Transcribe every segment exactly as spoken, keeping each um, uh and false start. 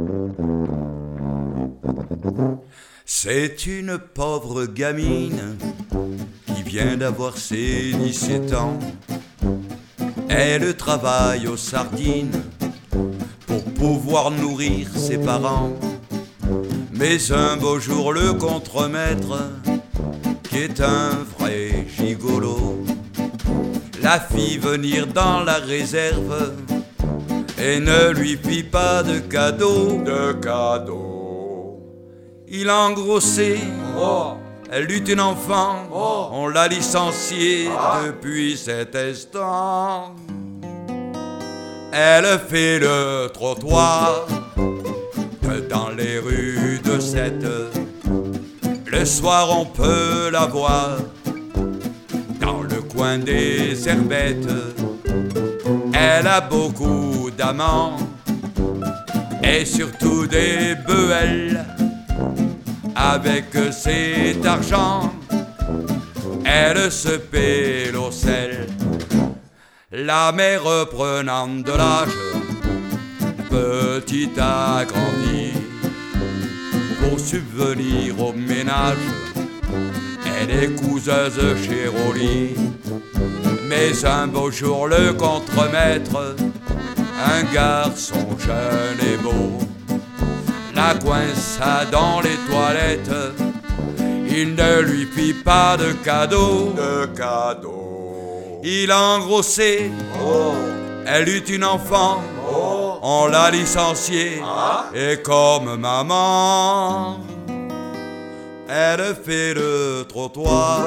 C'est une pauvre gamine qui vient d'avoir ses dix-sept ans. Elle travaille aux sardines pour pouvoir nourrir ses parents. Mais un beau jour le contremaître, qui est un vrai gigolo, la fit venir dans la réserve et ne lui fit pas de cadeau. De cadeau. Il a engrossé, Oh. elle eut un enfant, Oh. on l'a licencié Ah. depuis cet instant. Elle fait le trottoir dans les rues de Sète. Le soir on peut la voir dans le coin des herbettes. Elle a beaucoup d'amants et surtout des beuelles. Avec cet argent, elle se paie l'eau sel. La mère prenant de l'âge, petit a grandi. Pour subvenir au ménage, elle est couseuse chez Rolly. Mais un beau jour le contremaître, un garçon jeune et beau, la coinça dans les toilettes. Il ne lui fit pas de cadeau. De cadeau. Il a engrossé, Oh. elle eut une enfant, Oh. on l'a licenciée. Ah. Et comme maman, elle fait le trottoir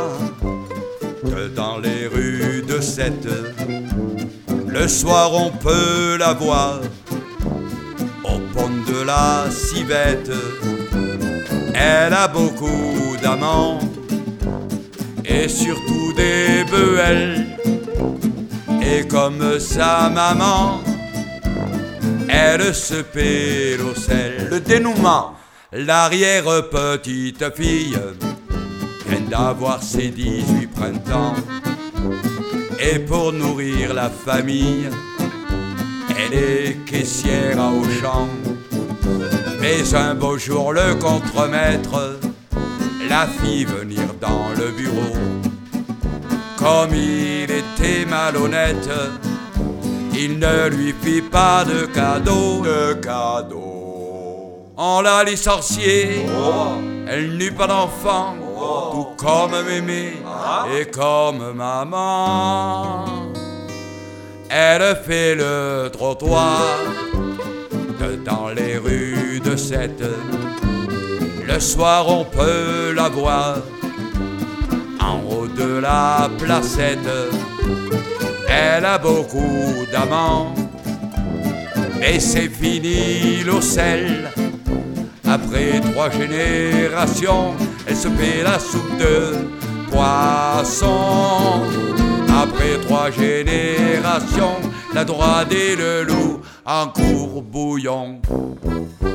dans les rues de Sète. Le soir on peut la voir au pont de la Civette. Elle a beaucoup d'amants et surtout des beuelles. Et comme sa maman, elle se paie l'eau sel. Le dénouement. L'arrière-petite fille vient d'avoir ses dix-huit printemps. Et pour nourrir la famille, elle est caissière à Auchan. Mais un beau jour le contremaître la fit venir dans le bureau. Comme il était malhonnête, il ne lui fit pas de cadeau. De cadeau. On l'a licenciée, Oh. elle n'eut pas d'enfant, Oh. tout comme mémé Ah. et comme maman. Elle fait le trottoir dans les rues de Sète. Le soir on peut la voir en haut de la placette. Elle a beaucoup d'amants et c'est fini l'eau sel. Après trois générations, elle se paie la soupe de poisson. Après trois générations, la droite et le loup en courbouillon.